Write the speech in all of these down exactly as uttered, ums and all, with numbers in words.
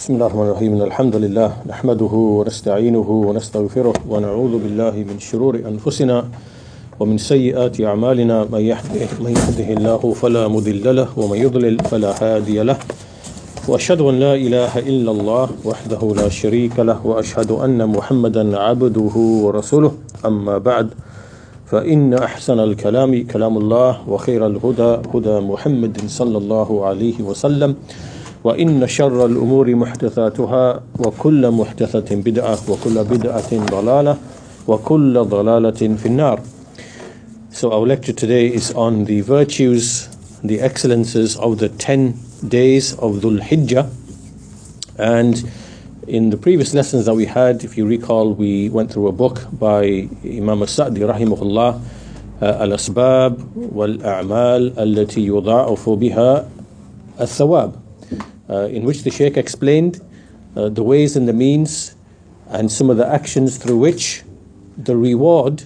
بسم الله الرحمن الرحيم الحمد لله نحمده ونستعينه ونستغفره ونعوذ بالله من شرور أنفسنا ومن سيئات أعمالنا من يهده, من يهده الله فلا مضل له ومن يضلل فلا هادي له وأشهد أن لا إله إلا الله وحده لا شريك له وأشهد أن محمدا عبده ورسوله أما بعد فإن أحسن الكلام كلام الله وخير الهدى هدى محمد صلى الله عليه وسلم وإن شر الأمور محدثاتها وكل محدثة بدعة وكل بدعة ضلالة وكل ضلالة في النار. So our lecture today is on the virtues, the excellences of the ten days of Dhul Hijjah. And in the previous lessons that we had, if you recall, we went through a book by Imam As-Sa'di rahimahullah, uh, Al-Asbab wal-A'mal allati yudha'afu biha al-thawab, uh, in which the Shaykh explained uh, the ways and the means and some of the actions through which the reward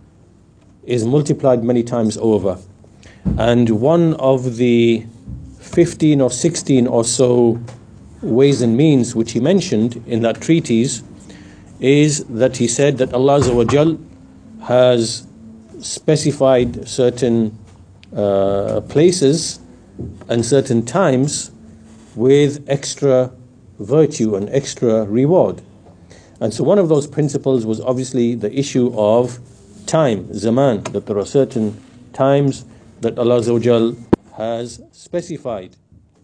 is multiplied many times over. And one of the fifteen or sixteen or so ways and means which he mentioned in that treatise is that he said that Allah Azza wa Jal has specified certain uh, places and certain times with extra virtue and extra reward. And so one of those principles was obviously the issue of time, zaman, that there are certain times that Allah Azza wa Jal has specified.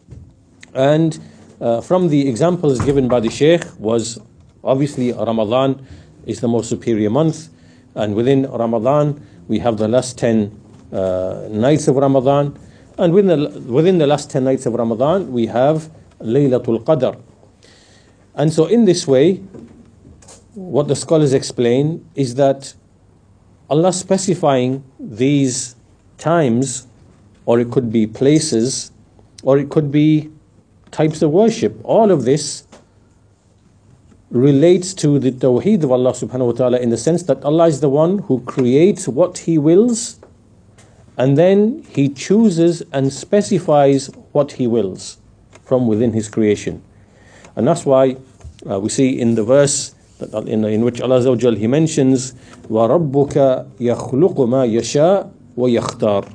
And uh, from the examples given by the Shaykh was obviously Ramadan is the most superior month, and within Ramadan we have the last ten uh, nights of Ramadan, and within the, within the last ten nights of Ramadan we have Laylatul Qadr. And so in this way, what the scholars explain is that Allah specifying these times, or it could be places, or it could be types of worship, all of this relates to the Tawheed of Allah subhanahu wa ta'ala, in the sense that Allah is the one who creates what He wills, and then He chooses and specifies what He wills from within His creation. And that's why uh, we see in the verse that in, in which Allah Azza wa Jal, He mentions وَرَبُّكَ يَخْلُقُ مَا يَشَاءُ وَيَخْتَارُ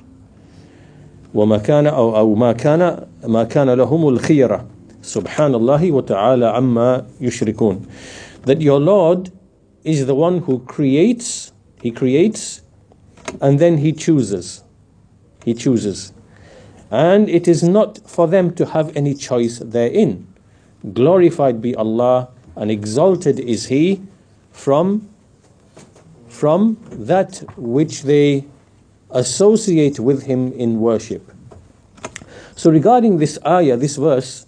وما كان أو أو ما كان ما كان لهم الخيرة سبحان الله وتعالى عما يشركون. That your Lord is the one who creates, He creates, and then He chooses. He chooses. And it is not for them to have any choice therein. Glorified be Allah and exalted is He from, from that which they associate with Him in worship. So regarding this ayah, this verse,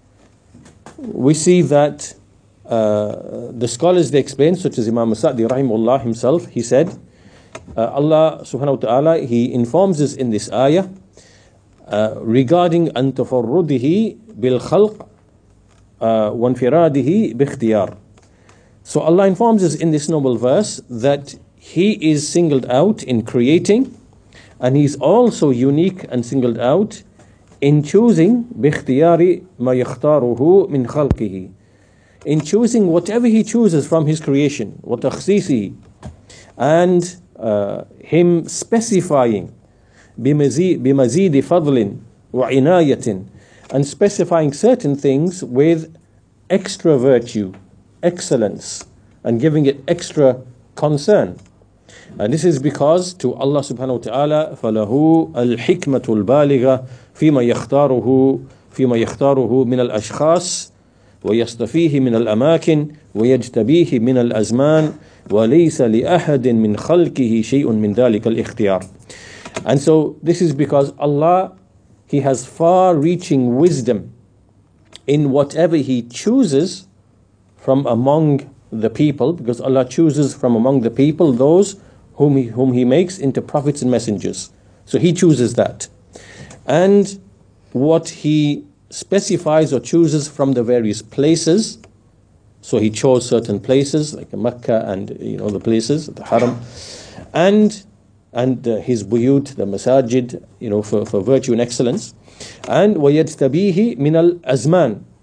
we see that uh, the scholars, they explain, such as Imam As-Sa'di rahimahullah himself, he said, uh, Allah subhanahu wa ta'ala, He informs us in this ayah uh, regarding أن تفرده بالخلق وانفراده باختيار. So Allah informs us in this noble verse that He is singled out in creating, and He's also unique and singled out in choosing بِاخْتِيَارِ مَا يَخْتَارُهُ مِنْ خَلْقِهِ, in choosing whatever He chooses from His creation, وَتَخْصِيصِهِ, and uh, Him specifying بِمَزِيدِ فَضْلٍ وَعِنَايَةٍ, and specifying certain things with extra virtue, excellence, and giving it extra concern. And this is because to Allah subhanahu wa ta'ala فَلَهُ الْحِكْمَةُ الْبَالِغَةُ فِيمَا يَخْتَارُهُ فِيمَا يَخْتَارُهُ مِنَ الْأَشْخَاصِ وَيَصْطَفِيهِ مِنَ الْأَمَاكِنِ وَيَجْتَبِيهِ مِنَ الْأَزْمَانِ وَلَيْسَ لِأَحَدٍ مِنْ خَلْقِهِ شَيْءٌ مِنْ ذَلِكَ الْإِخْتِيَارِ. And so this is because Allah, He has far-reaching wisdom in whatever He chooses from among the people, because Allah chooses from among the people those whom he, whom he makes into prophets and messengers. So He chooses that. And what He specifies or chooses from the various places, so He chose certain places like Mecca and you know the places, the Haram, and and uh, His buyut, the masajid, you know, for, for virtue and excellence. And وَيَجْتَبِيهِ مِنَ الْأَزْمَانِ,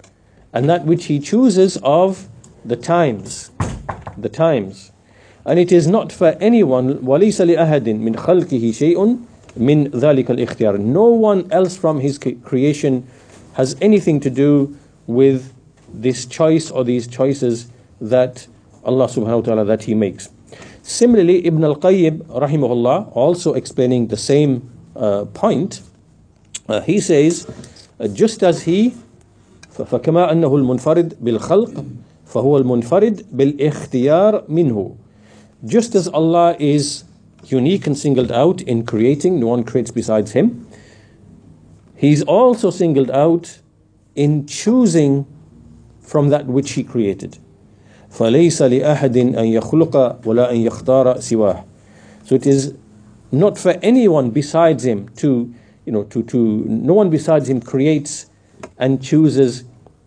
and that which he chooses of the times, the times. And it is not for anyone, وَلَيْسَ لِأَهَدٍ مِنْ خَلْقِهِ شَيْءٌ مِنْ ذَلِكَ الْإِخْتِيَارِ. No one else from his creation has anything to do with this choice or these choices that Allah subhanahu wa ta'ala that he makes. Similarly, Ibn al-Qayyim rahimahullah, also explaining the same uh, point, uh, he says, uh, just as he فَكَمَا أَنَّهُ الْمُنْفَرِدْ بِالْخَلْقِ فَهُوَ الْمُنْفَرِدْ بِالْإِخْتِيَارِ مِنْهُ. Just as Allah is unique and singled out in creating, no one creates besides him, he's also singled out in choosing from that which he created. فَلَيْسَ لِأَحَدٍ أَنْ يَخْلُقَ وَلَا أَنْ يَخْتَارَ سِوَاهُ. So it is not for anyone besides him to, you know, to, to no one besides him creates and chooses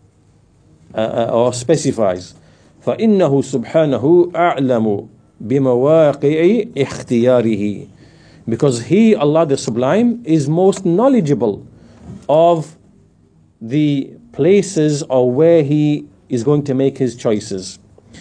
uh, or specifies. فَإِنَّهُ سُبْحَانَهُ أَعْلَمُ بِمَوَاقِعِ اخْتِيَارِهِ. Because he, Allah the Sublime, is most knowledgeable of the places or where he is going to make his choices.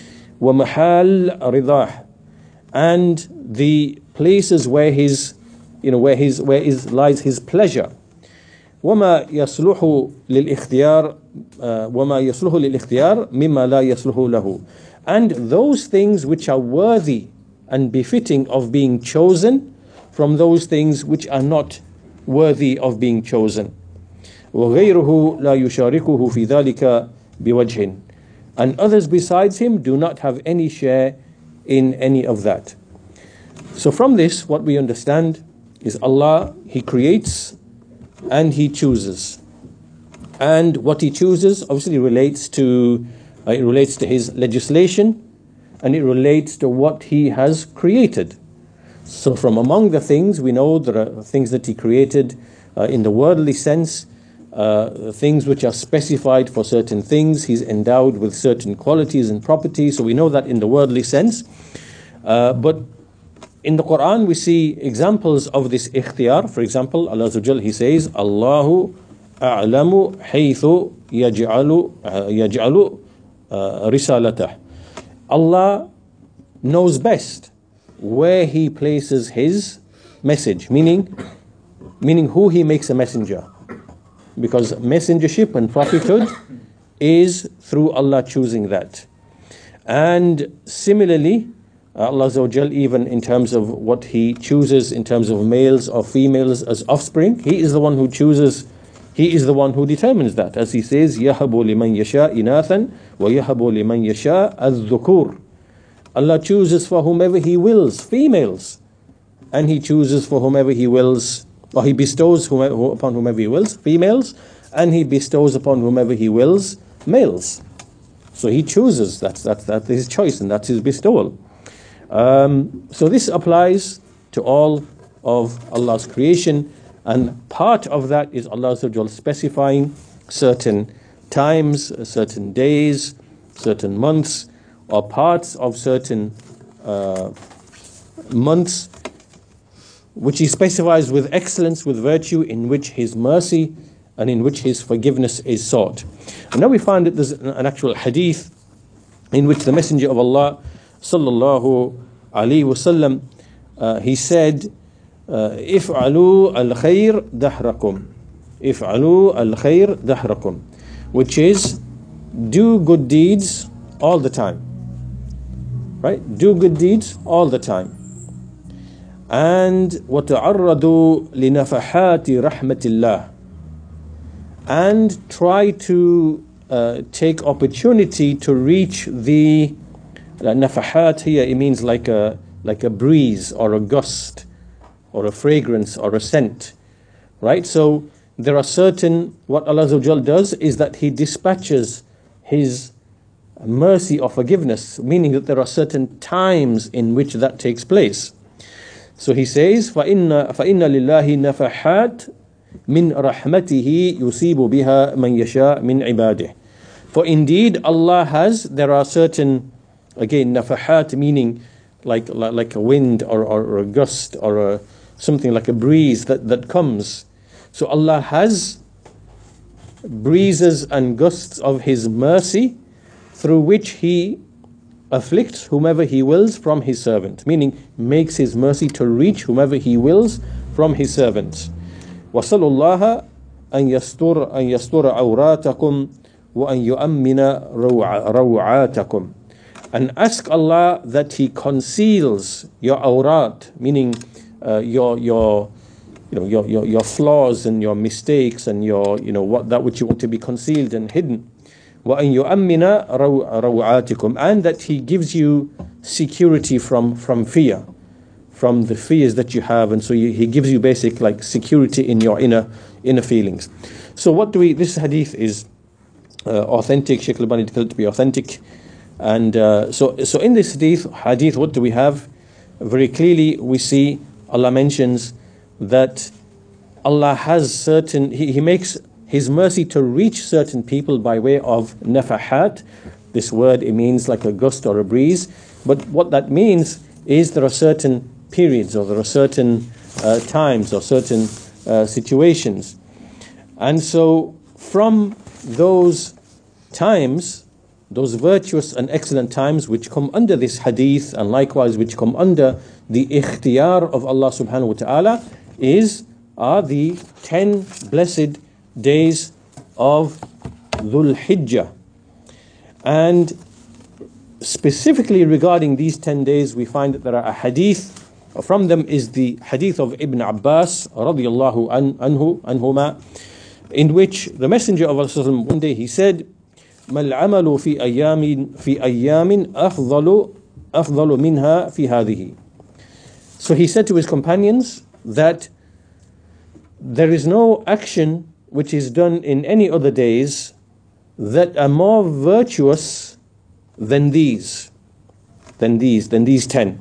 وَمَحَالَ رِضَاهِ. And the places where his, you know, where his, where is lies his pleasure. وَمَا يَصْلُحُ لِلْإِخْتِيَارِ وَمَا يَصْلُحُ لِلْإِخْتِيَارِ مِمَّا لَا يَصْلُحُ لَهُ. And those things which are worthy and befitting of being chosen from those things which are not worthy of being chosen. وَغَيْرُهُ لَا يُشَارِكُهُ فِي ذَلِكَ بِوَجْهٍ. And others besides him do not have any share in any of that. So from this, what we understand is Allah, he creates and he chooses. And what he chooses obviously relates to uh, it relates to his legislation, and it relates to what he has created. So from among the things, we know there are things that he created uh, in the worldly sense, uh, things which are specified for certain things. He's endowed with certain qualities and properties, so we know that in the worldly sense. Uh, but in the Quran, we see examples of this ikhtiyar. For example, Allah Azza wa Jal, he says, Allahu a'lamu haythu yaj'alu yaj'alu risalatah. Allah knows best where he places his message, meaning meaning who he makes a messenger. Because messengership and prophethood is through Allah choosing that. And similarly, Allah Azza wa Jal, even in terms of what he chooses in terms of males or females as offspring, he is the one who chooses, he is the one who determines that. As he says, يَهَبُ لِمَنْ يَشَاء إِنَاثًا وَيَهَبُ لِمَنْ يَشَاء الذُّكُورِ. Allah chooses for whomever he wills females, and he chooses for whomever he wills, or he bestows whomever, upon whomever he wills females, and he bestows upon whomever he wills males. So he chooses, that's, that's, that's his choice, and that's his bestowal. Um, so this applies to all of Allah's creation, and part of that is Allah specifying certain times, certain days, certain months, or parts of certain uh, months, which he specifies with excellence, with virtue, in which his mercy and in which his forgiveness is sought. And now we find that there's an actual hadith in which the Messenger of Allah sallallahu alayhi wasallam uh, he said, "If'alu al-khair dahrakum, if'alu al-khair dahrakum," which is do good deeds all the time. Right? Do good deeds all the time. And وَتَعَرَّضُوا لِنَفَحَاتِ رَحْمَةِ اللَّهِ, and try to uh, take opportunity to reach the uh, nafahat here. It means like a like a breeze or a gust or a fragrance or a scent, right? So there are certain, what Allah Azza wa Jal does is that he dispatches his mercy or forgiveness, meaning that there are certain times in which that takes place. So he says, فَإِنَّ, فَإِنَّ لِلَّهِ نَفَحَاتٍ مِنْ رَحْمَتِهِ يُصِيبُ بِهَا مَنْ يَشَاءُ مِنْ عِبَادِهِ. For indeed Allah has, there are certain, again, nafahat meaning like like a wind or, or, or a gust or a, something like a breeze that, that comes. So Allah has breezes and gusts of his mercy through which he afflicts whomever he wills from his servant, meaning makes his mercy to reach whomever he wills from his servants. وَصَلُوا اللَّهَ أَن يَسْتُرَ أَن يَسْتُرَ عَوْرَاتَكُمْ وَأَن يُؤَمِّنَ رَوْعَاتَكُمْ. And ask Allah that He conceals your awrat, meaning uh, your your you know your, your your flaws and your mistakes and your you know what that which you want to be concealed and hidden. وَأَن يُؤَمِّنَ رَوْعَاتِكُمْ, and that He gives you security from from fear, from the fears that you have, and so you, He gives you basic like security in your inner inner feelings. So what do we? This hadith is uh, authentic. Shaykh Al-Albani declared it to be authentic. And uh, so, so in this hadith, hadith, what do we have? Very clearly, we see Allah mentions that Allah has certain, He, he makes His mercy to reach certain people by way of nafahat. This word, it means like a gust or a breeze. But what that means is there are certain periods or there are certain uh, times or certain uh, situations. And so from those times, those virtuous and excellent times which come under this hadith and likewise which come under the ikhtiyar of Allah subhanahu wa ta'ala is are the ten blessed days of Dhul Hijjah. And specifically regarding these ten days, we find that there are a hadith. From them is the hadith of Ibn Abbas radiyallahu anhu anhuma, in which the Messenger of Allah one day he said, ما العمل في أيام في أيام أفضل أفضل منها في هذه. So he said to his companions that there is no action which is done in any other days that are more virtuous than these, than these, than these ten.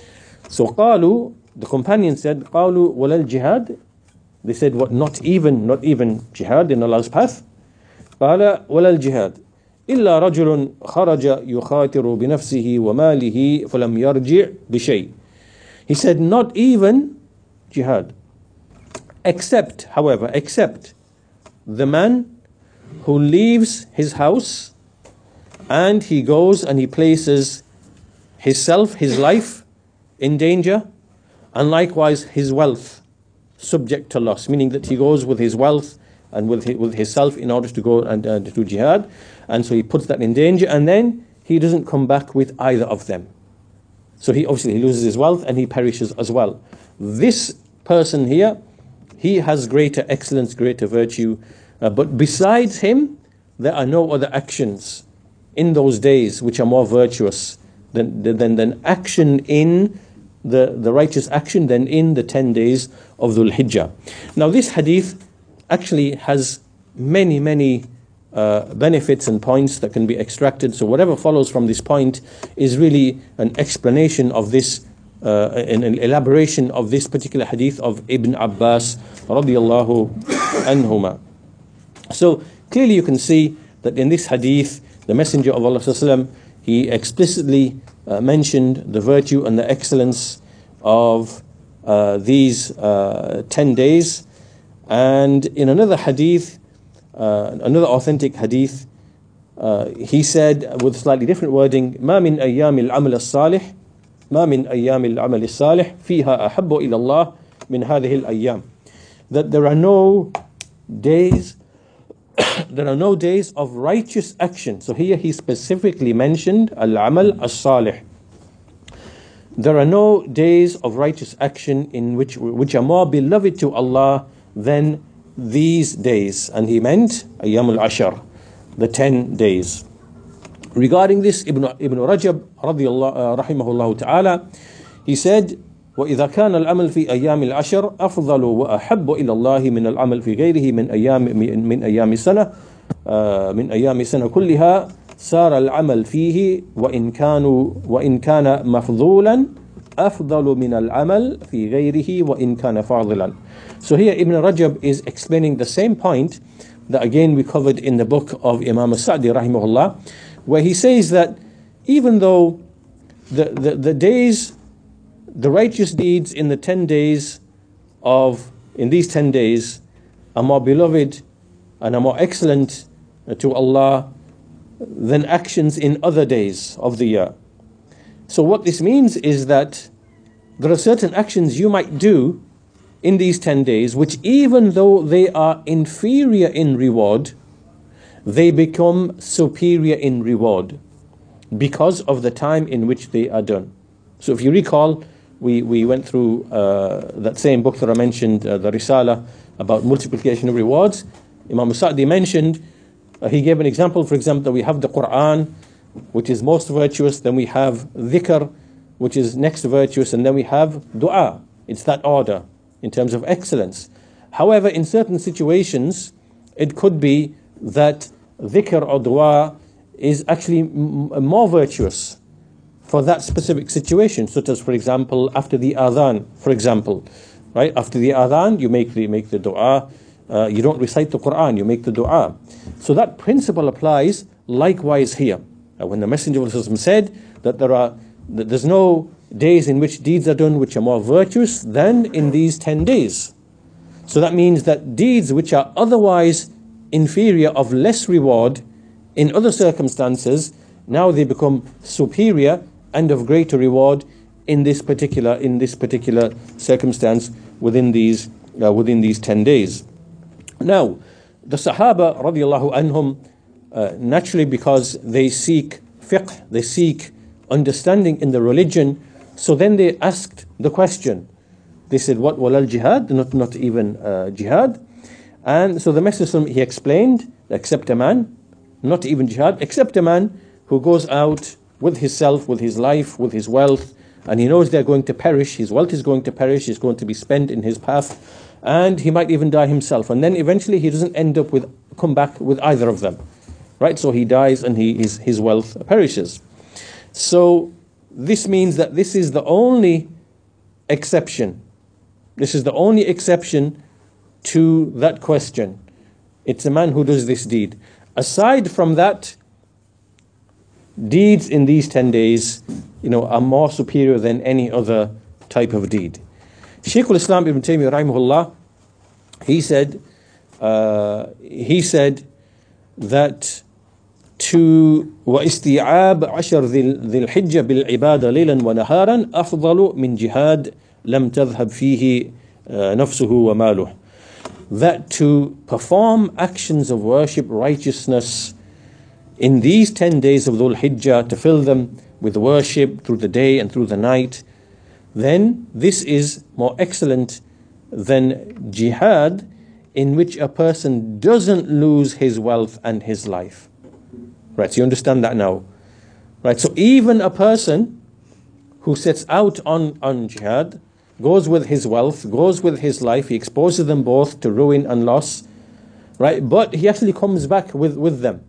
So قالوا, the companions said, قالوا ولا الجهاد. They said, what? Not even, not even jihad in Allah's path. قال ولا الجهاد إلا رجل خرج يخاطر بنفسه وماله فلم يرجع بشيء. He said, not even jihad, except, however, except the man who leaves his house and he goes and he places himself, his life in danger, and likewise his wealth subject to loss, meaning that he goes with his wealth and with his, with himself in order to go and uh, to do jihad, and so he puts that in danger, and then he doesn't come back with either of them. So he obviously he loses his wealth and he perishes as well. This person here, he has greater excellence, greater virtue, uh, but besides him, there are no other actions in those days which are more virtuous than than, than action in the, the righteous action than in the ten days of Dhul Hijjah. Now this hadith actually has many, many uh, benefits and points that can be extracted. So whatever follows from this point is really an explanation of this, uh, an, an elaboration of this particular hadith of Ibn Abbas radiyallahu anhuma. So clearly you can see that in this hadith, the Messenger of Allah sallallahu alaihi wasallam, he explicitly uh, mentioned the virtue and the excellence of uh, these uh, ten days. And in another hadith, uh, another authentic hadith, uh, he said with slightly different wording, ما من أيام العمل الصالح ما من أيام العمل الصالح فيها أحب إلى الله من هذه الأيام. That there are no days, there are no days of righteous action. So here he specifically mentioned al-amal as-salih. There are no days of righteous action in which which are more beloved to Allah than these days, and he meant Ayyamul Ashar, the ten days. Regarding this, Ibn Ibn Rajab radiyallahu rahimahullah ta'ala, he said, وإذا كان العمل في أيام العشر أفضل وأحب إلى الله من العمل في غيره من أيام من أيام السنة من أيام السنة كلها صار العمل فيه وإن كانوا وإن كان مفضولا أفضل من العمل في غيره وإن كان فاضلا. So here Ibn Rajab is explaining the same point that again we covered in the book of Imam As-Sa'di rahimahullah, where he says that even though the, the, the days, the righteous deeds in the ten days of, in these ten days are more beloved and are more excellent to Allah than actions in other days of the year. So what this means is that there are certain actions you might do in these ten days, which even though they are inferior in reward, they become superior in reward because of the time in which they are done. So if you recall, we, we went through uh, that same book that I mentioned, uh, the Risala, about multiplication of rewards. Imam Sa'di mentioned, uh, he gave an example, for example, that we have the Quran, which is most virtuous, then we have dhikr, which is next virtuous, and then we have dua. It's that order in terms of excellence. However, in certain situations, it could be that dhikr or dua is actually m- more virtuous for that specific situation, such as, for example, after the adhan, for example, right? After the adhan, you make the make the dua. Uh, you don't recite the Quran, you make the dua. So that principle applies likewise here. Uh, when the Messenger of Allah said that there are that there's no days in which deeds are done which are more virtuous than in these ten days. So that means that deeds which are otherwise inferior, of less reward in other circumstances, now they become superior and of greater reward in this particular in this particular circumstance within these uh, within these ten days. Now, the Sahaba radiallahu anhum, uh, naturally, because they seek fiqh, they seek understanding in the religion, so then they asked the question. They said, what walal jihad? Not not even uh, jihad. And so the Messenger, he explained, except a man, not even jihad, except a man who goes out with himself, with his life, with his wealth, and he knows they're going to perish, his wealth is going to perish, it's going to be spent in his path, and he might even die himself. And then eventually he doesn't end up with, come back with either of them. Right? So he dies and he his, his wealth perishes. So this means that this is the only exception. This is the only exception to that question. It's a man who does this deed. Aside from that, deeds in these ten days, you know, are more superior than any other type of deed. Shaykh al-Islam Ibn Taymiyyah rahimahullah, he said, uh, he said that to وَإِسْتِيعَابَ عَشَرْ ذِي الْحِجَّةِ بِالْعِبَادَ لَيْلًا وَنَهَارًا أَفْضَلُ مِنْ جِهَادٍ لَمْ تَذْهَبْ فِيهِ نَفْسُهُ وَمَالُهُ. That to perform actions of worship, righteousness in these ten days of Dhul Hijjah, to fill them with worship through the day and through the night, then this is more excellent than jihad, in which a person doesn't lose his wealth and his life. Right, so you understand that now. Right, so even a person who sets out on, on jihad, goes with his wealth, goes with his life, he exposes them both to ruin and loss, right, but he actually comes back with, with them.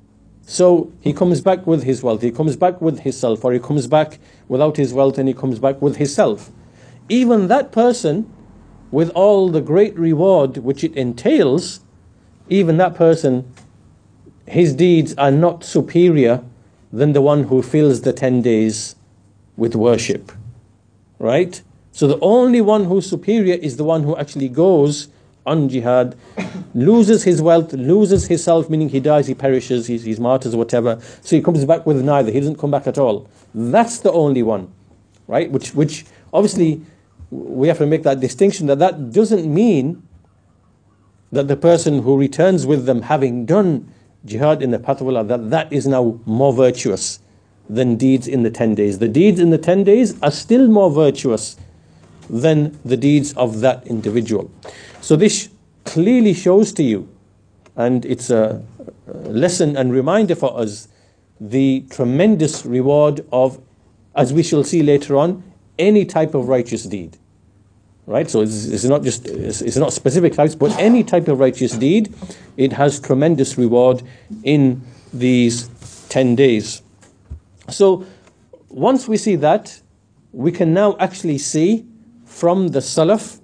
So he comes back with his wealth, he comes back with his self, or he comes back without his wealth and he comes back with his self. Even that person, with all the great reward which it entails, even that person, his deeds are not superior than the one who fills the ten days with worship. Right? So the only one who's superior is the one who actually goes on jihad, loses his wealth, loses his self, meaning he dies, he perishes, he's, he's martyrs or whatever. So he comes back with neither. He doesn't come back at all. That's the only one. Right? Which, which obviously we have to make that distinction, that that doesn't mean that the person who returns with them having done jihad in the path of Allah, that that is now more virtuous than deeds in the ten days. The deeds in the ten days are still more virtuous than the deeds of that individual. So this clearly shows to you, and it's a lesson and reminder for us, the tremendous reward of, as we shall see later on, any type of righteous deed. Right? So it's, it's not just, it's, it's not specific types, but any type of righteous deed, it has tremendous reward in these ten days. So once we see that, we can now actually see from the Salaf,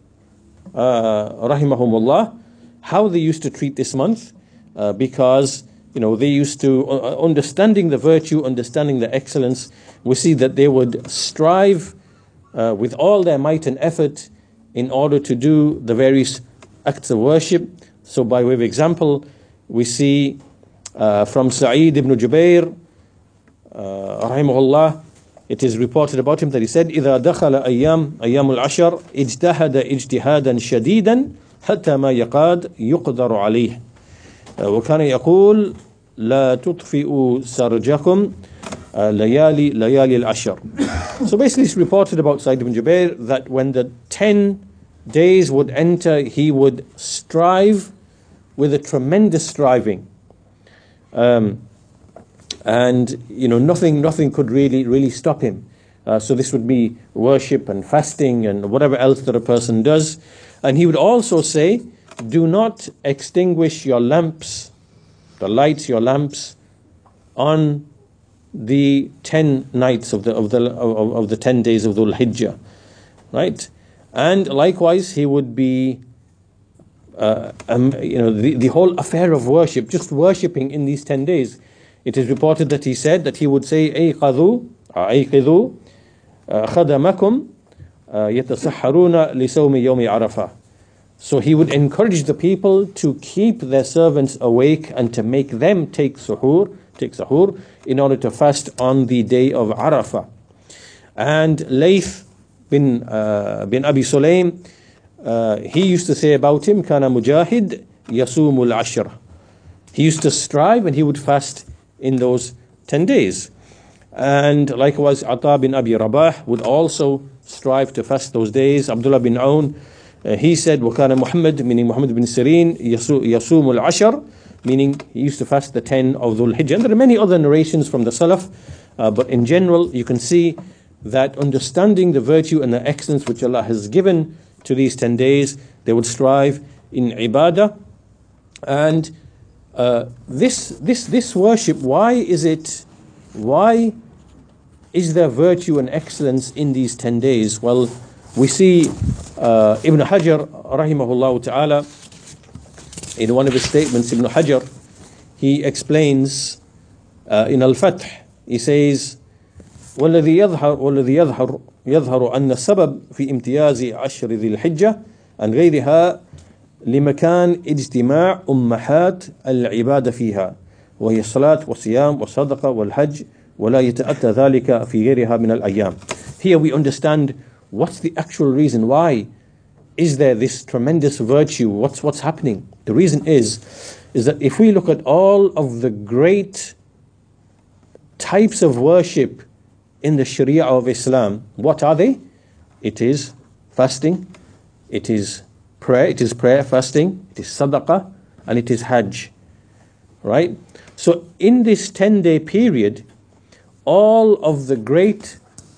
uh, rahimahumullah, how they used to treat this month, uh, because, you know, they used to, uh, understanding the virtue, understanding the excellence, we see that they would strive uh, with all their might and effort in order to do the various acts of worship. So by way of example, we see uh, from Sa'id ibn Jubair, uh, rahimahullah, it is reported about him that he said, إِذَا دَخَلَ أَيَّامُ أَيَّامُ الْعَشَرِ اجْتَهَدَ اجْتِهَادًا شَدِيدًا حتى ما يقاد يقدر عليه وكان يقول لا تطفئوا سرجكم ليالي ليالي العشر. So basically it's reported about Sa'id ibn Jubair that when the ten days would enter, he would strive with a tremendous striving, um, and you know nothing nothing could really really stop him. Uh, so this would be worship and fasting and whatever else that a person does. And he would also say, do not extinguish your lamps, the lights, your lamps, on the ten nights of the of the of, of the ten days of Dhul Hijjah, right? And likewise, he would be, uh, um, you know, the, the whole affair of worship, just worshipping in these ten days. It is reported that he said that he would say, "Ayqadhu, ayqidhu, khadamakum, yatasahharuna li sawmi yawmi Arafah." So he would encourage the people to keep their servants awake and to make them take suhoor, take suhoor, in order to fast on the day of Arafah. And Layth bin uh, bin Abi Sulaym, uh, he used to say about him, "Kana mujahid yasumul ashr." He used to strive and he would fast in those ten days. And likewise, Ata bin Abi Rabah would also strive to fast those days. Abdullah bin Aoun, uh, he said, "Wakana Muhammad," meaning Muhammad bin Sirin, yasumul ashr, meaning he used to fast the ten of Dhul Hijjah. And there are many other narrations from the Salaf, uh, but in general, you can see that understanding the virtue and the excellence which Allah has given to these ten days, they would strive in ibadah. And uh, this this this worship, why is it, why is there virtue and excellence in these ten days? Well, we see uh, Ibn Hajar, rahimahullah ta'ala, in one of his statements, Ibn Hajar, he explains uh, in Al-Fath, he says, والذي يظهر والذي يظهر يظهر أن السبب في امتياز عشر ذي الحجة عن غيرها لمكان اجتماع أمهات العبادة فيها وهي الصلاة والصيام والصدقة والحج ولا يتأتى ذلك في غيرها من الأيام. Here we understand what's the actual reason. Why is there this tremendous virtue? What's what's happening? The reason is is that if we look at all of the great types of worship in the Sharia of Islam, what are they? It is fasting, it is prayer, it is prayer, fasting, it is sadaqah, and it is hajj. Right? So in this ten-day period, all of the great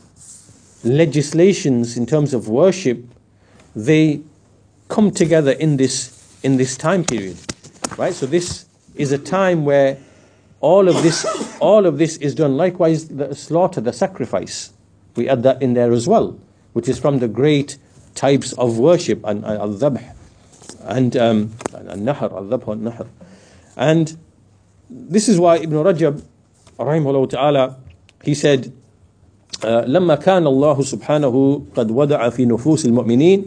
legislations in terms of worship, they come together in this in this time period. Right? So this is a time where all of this all of this is done. Likewise, the slaughter, the sacrifice, we add that in there as well, which is from the great types of worship, and al-dhabh and um, al-nahr, al-dhabh al-nahr. And this is why Ibn Rajab, rahimahullah ta'ala, he said, لما كان الله سبحانه قد ودع في نفوس المؤمنين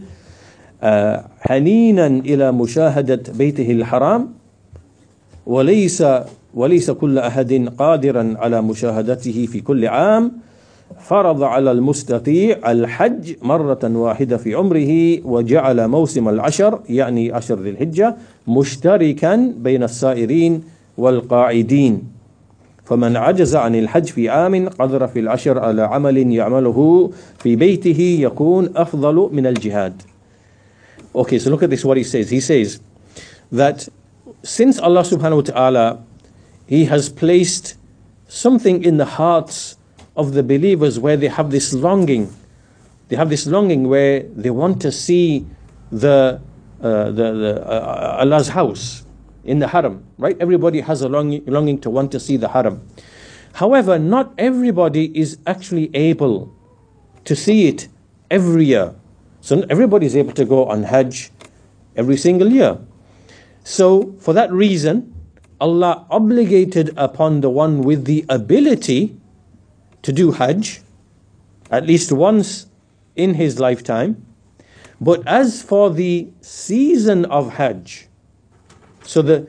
حنينا إلى مشاهدة بيته الحرام وليس وليس كل أحد قادرا على مشاهدته في كل عام فرض على المستطيع الحج مرة واحدة في عمره وجعل موسم العشر يعني عشر ذي الحجة مشتركا بين السائرين والقاعدين فمن عجز عن الحج في عام قدر في العشر على عمل يعمله في بيته يكون أفضل من الجهاد. Okay, so look at this, what he says. He says that since Allah subhanahu wa ta'ala, He has placed something in the hearts of the believers where they have this longing. They have this longing where they want to see the, uh, the, the uh, Allah's house in the haram, right? Everybody has a longing, longing to want to see the haram. However, not everybody is actually able to see it every year. So everybody is able to go on Hajj every single year. So for that reason, Allah obligated upon the one with the ability to do Hajj at least once in his lifetime. But as for the season of Hajj, so the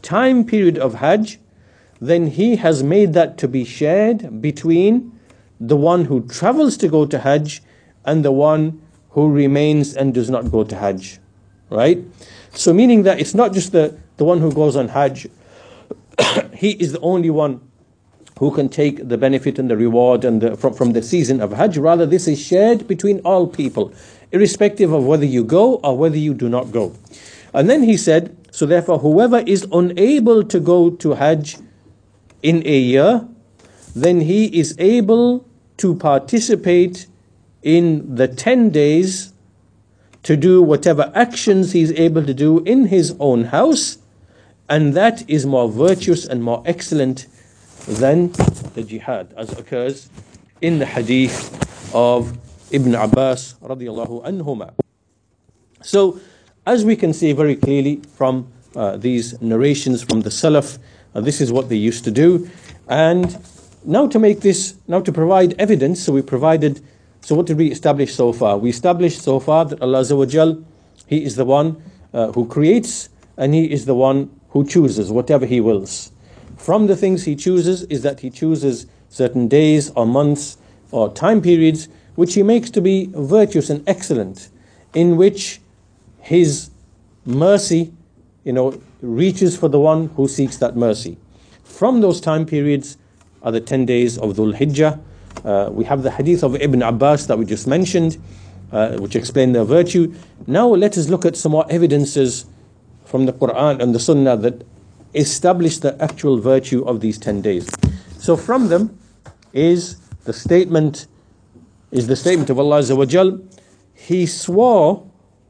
time period of Hajj, then he has made that to be shared between the one who travels to go to Hajj and the one who remains and does not go to Hajj. Right? So meaning that it's not just the, the one who goes on Hajj, he is the only one who can take the benefit and the reward and the, from, from the season of Hajj. Rather, this is shared between all people, irrespective of whether you go or whether you do not go. And then he said, so therefore, whoever is unable to go to Hajj in a year, then he is able to participate in the ten days to do whatever actions he's able to do in his own house, and that is more virtuous and more excellent than the jihad, as occurs in the hadith of Ibn Abbas radiallahu anhuma. So, as we can see very clearly from uh, these narrations from the Salaf, uh, this is what they used to do. And now to make this, now to provide evidence, so we provided, so what did we establish so far? We established so far that Allah Azza wa Jal, He is the one uh, who creates, and He is the one who chooses whatever He wills. From the things He chooses is that He chooses certain days or months or time periods which He makes to be virtuous and excellent, in which His mercy, you know, reaches for the one who seeks that mercy. From those time periods are the ten days of Dhul Hijjah. Uh, we have the hadith of Ibn Abbas that we just mentioned, uh, which explain their virtue. Now let us look at some more evidences from the Quran and the Sunnah that establish the actual virtue of these ten days. So from them is the statement, is the statement of Allah Azza wa Jal. He swore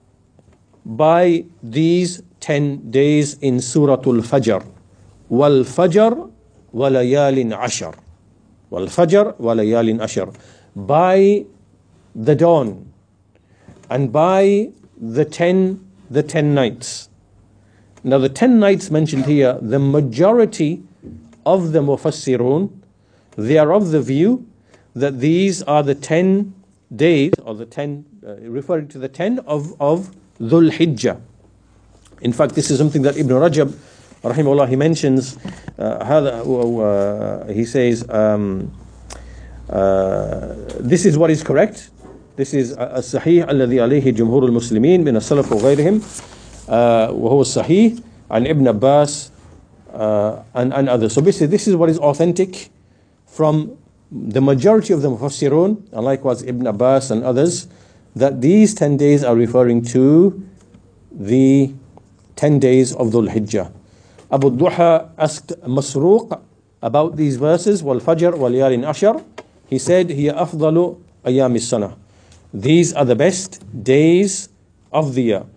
by these ten days in Suratul Fajr. Wal Fajr wa layalin ashar. Wal Fajr wa layalin ashar. By the dawn and by the ten the ten nights. Now the ten nights mentioned here, the majority of the Mufassirun, they are of the view that these are the ten days, or the ten, uh, referring to the ten of, of Dhul Hijjah. In fact, this is something that Ibn Rajab, rahimahullah, he mentions, uh, uh, he says, um, uh, this is what is correct. This is الصحيح الذي عليه جمهور المسلمين من السلف وغيرهم وهو الصحيح عن Ibn Abbas uh, and, and others. So basically this is what is authentic from the majority of the Mufassirun, and likewise Ibn Abbas and others, that these ten days are referring to the ten days of Dhul Hijjah. Abu Duha asked Masruq about these verses, wal Fajr wal Layalin Ashar. He said, Hiya afdalu ayami sana. These are the best days of the year.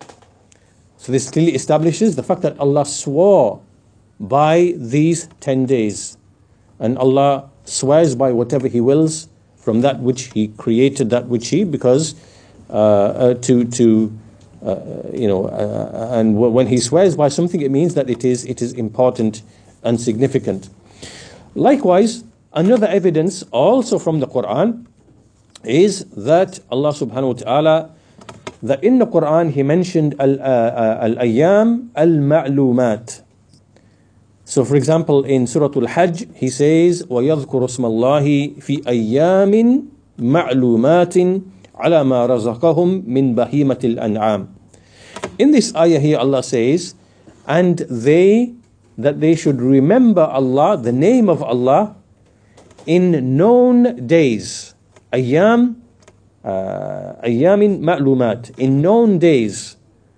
So this clearly establishes the fact that Allah swore by these ten days. And Allah swears by whatever He wills from that which He created, that which He, because uh, uh, to, to uh, you know, uh, and when He swears by something, it means that it is, it is important and significant. Likewise, another evidence also from the Quran is that Allah subhanahu wa ta'ala, that in the Quran He mentioned al-ayyam al-ma'lumat. So for example, in Surah Al-Hajj, He says, وَيَذْكُرُ اسْمَ اللَّهِ فِي أَيَّامٍ مَعْلُومَاتٍ عَلَى مَا رَزَقَهُمْ مِنْ بَهِيمَةِ الْأَنْعَامِ. In this ayah here, Allah says, and they, that they should remember Allah, the name of Allah, in known days. Ayyam, uh, ayyamin ma'lumat, in known days,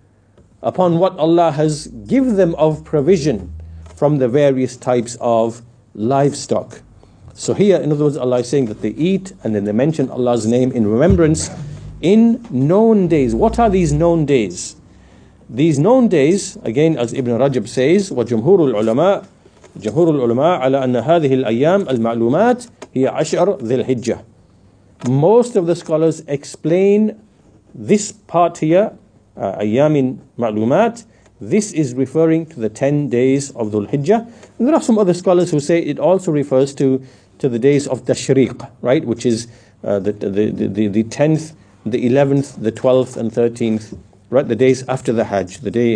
upon what Allah has given them of provision from the various types of livestock. So here, in other words, Allah is saying that they eat and then they mention Allah's name in remembrance in known days. What are these known days? These known days, again, as Ibn Rajab says, وَجُمْهُورُ الْعُلَمَاء جمهور العلماء على أن هذه الأيام المعلومات هي عشر ذي الحجة. Most of the scholars explain this part here, uh, أيام معلومات, this is referring to the ten days of Dhul Hijjah. And there are some other scholars who say it also refers to, to the days of Tashriq, right, which is uh, the, the, the, the tenth, the eleventh, the twelfth and thirteenth, right, the days after the Hajj, the day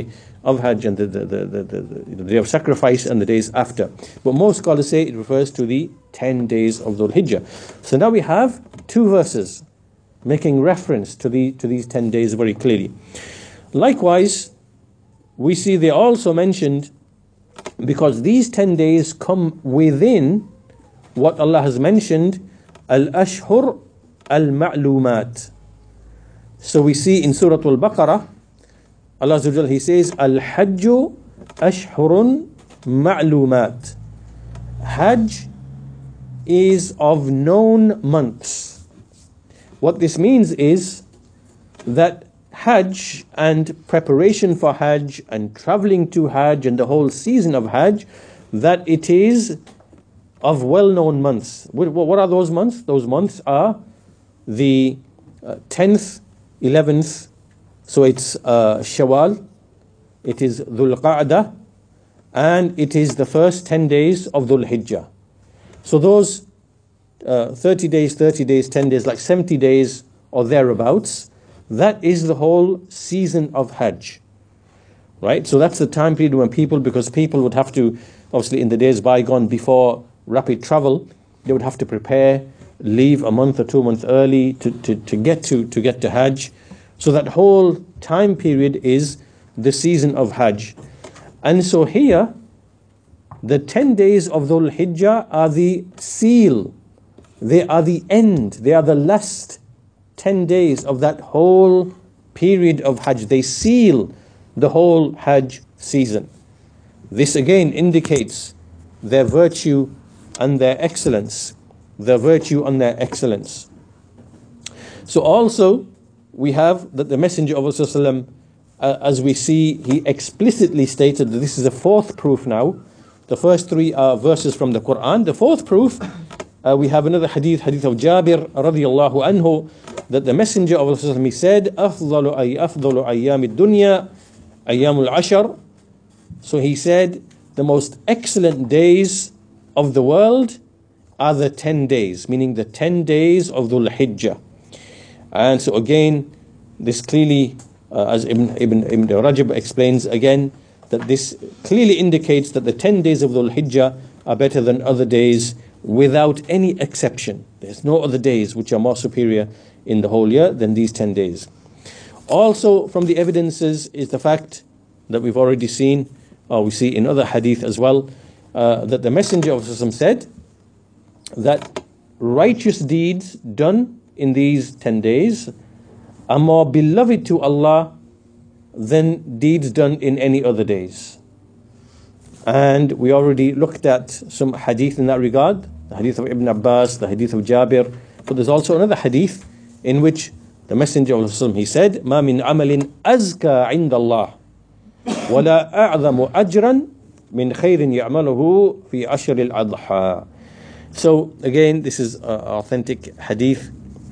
of Hajj and the, the, the, the, the, the day of sacrifice and the days after. But most scholars say it refers to the ten days of Dhul Hijjah. So now we have two verses making reference to the to these ten days very clearly. Likewise, we see they also mentioned, because these ten days come within what Allah has mentioned, al-ashhur al-ma'lumat. So we see in Surah Al-Baqarah, Allah Azza wa Jal, He says, al-hajju ashhurun ma'lumat. Hajj is of known months. What this means is that Hajj and preparation for Hajj and traveling to Hajj and the whole season of Hajj, that it is of well-known months. What are those months? Those months are the uh, tenth, eleventh, so it's uh, Shawwal, it is Dhul Qa'dah, and it is the first ten days of Dhul Hijjah. So those uh, thirty days, thirty days, ten days, like seventy days or thereabouts, that is the whole season of Hajj. Right? So that's the time period when people, because people would have to, obviously in the days bygone before rapid travel, they would have to prepare, leave a month or two months early to, to, to get to to get to Hajj. So that whole time period is the season of Hajj. And so here, the ten days of Dhul Hijjah are the seal. They are the end. They are the last ten days of that whole period of Hajj. They seal the whole Hajj season. This again indicates their virtue and their excellence. Their virtue and their excellence. So also, we have that the Messenger of Allah, uh, as we see, he explicitly stated that this is the fourth proof now. The first three are verses from the Quran. The fourth proof, uh, we have another hadith, hadith of Jabir radiyallahu anhu, that the Messenger of Allah, he said, أفضل أي أفضل أيام الدنيا أيام العشر. So he said, the most excellent days of the world are the ten days, meaning the ten days of Dhul Hijjah. And so again, this clearly, uh, as Ibn, Ibn, Ibn Rajab explains again, that this clearly indicates that the ten days of Dhul Hijjah are better than other days without any exception. There's no other days which are more superior in the whole year than these ten days. Also from the evidences is the fact that we've already seen, or we see in other hadith as well, uh, that the Messenger of Allah said that righteous deeds done in these ten days are more beloved to Allah than deeds done in any other days. And we already looked at some hadith in that regard, the hadith of Ibn Abbas, the hadith of Jabir, but there's also another hadith in which the Messenger of Allah, he said, ما من عمل أزكى عند الله ولا أعظم أجرا من خير يعمله في عشر الأضحى. So again, this is uh, authentic hadith.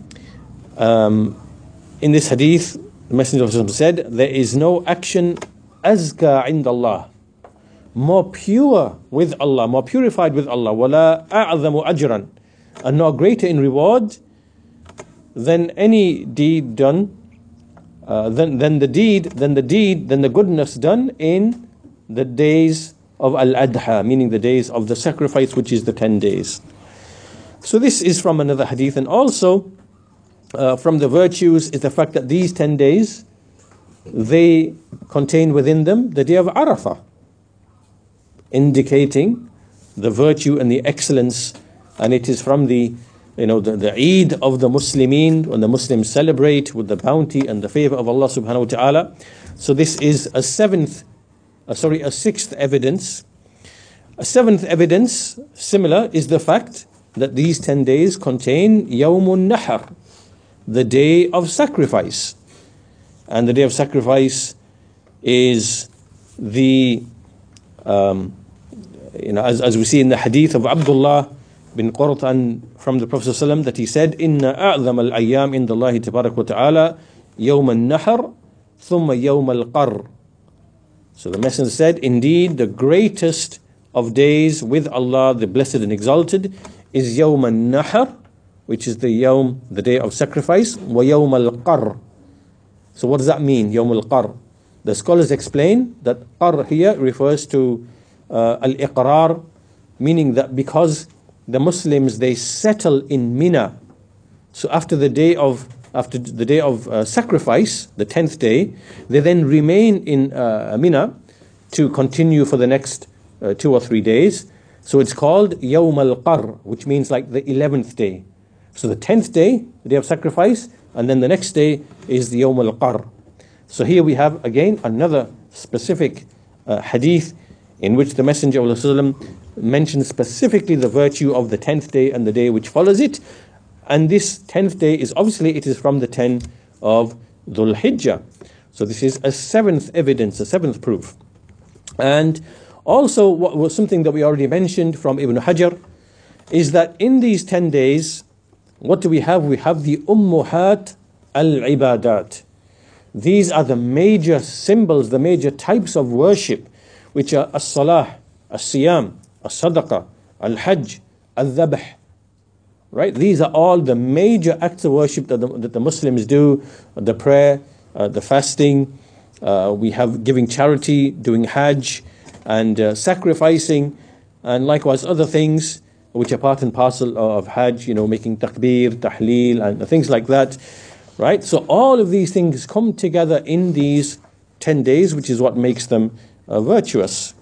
Um, in this hadith, the Messenger of Allah said, there is no action azka inda Allah, more pure with Allah, more purified with Allah, wala a'zamu ajran, and no greater in reward than any deed done, uh, than, than the deed, than the deed, than the goodness done in the days of Al-Adha, meaning the days of the sacrifice, which is the ten days. So this is from another hadith, and also uh, from the virtues is the fact that these ten days, they contain within them the day of Arafah, indicating the virtue and the excellence, and it is from the, you know, the, the Eid of the Muslimin, when the Muslims celebrate with the bounty and the favor of Allah subhanahu wa ta'ala. So this is a seventh, uh, sorry, a sixth evidence. A seventh evidence, similar, is the fact that these ten days contain Yawmun Nahar, the day of sacrifice. And the day of sacrifice is the, um, you know, as, as we see in the hadith of Abdullah bin Qurtan from the Prophet ﷺ, that he said, Inna a'zam al-ayyam inda Allahi tabarak wa ta'ala Yawm al-Nahar thumma Yawm al-Qarr. So the Messenger said, indeed, the greatest of days with Allah, the Blessed and Exalted, is Yawm al-Nahar, which is the Yawm, the day of sacrifice, wa Yawm al-Qarr. So what does that mean, Yawm al-Qarr? The scholars explain that qar here refers to uh, al-iqrar, meaning that because the Muslims, they settle in Mina, so after the day of after the day of uh, sacrifice, the tenth day, they then remain in uh, Mina to continue for the next uh, two or three days. So it's called Yawm al-Qar, which means like the eleventh day. So the tenth day, the day of sacrifice, and then the next day is the Yawm al-Qar. So here we have again another specific uh, hadith in which the Messenger of Allah mentions specifically the virtue of the tenth day and the day which follows it. And this tenth day is obviously, it is from the ten of Dhul Hijjah. So this is a seventh evidence, a seventh proof. And also what was something that we already mentioned from Ibn Hajar is that in these ten days, what do we have? We have the Ummuhat al-Ibadat. These are the major symbols, the major types of worship, which are as-salah, as-siyam, as-sadaqah, al-hajj, al-dhabh. Right? These are all the major acts of worship that the, that the Muslims do, the prayer, uh, the fasting, uh, we have giving charity, doing hajj, and uh, sacrificing, and likewise other things which are part and parcel of hajj, you know, making takbir, tahleel, and things like that. Right? So all of these things come together in these ten days, which is what makes them uh, virtuous.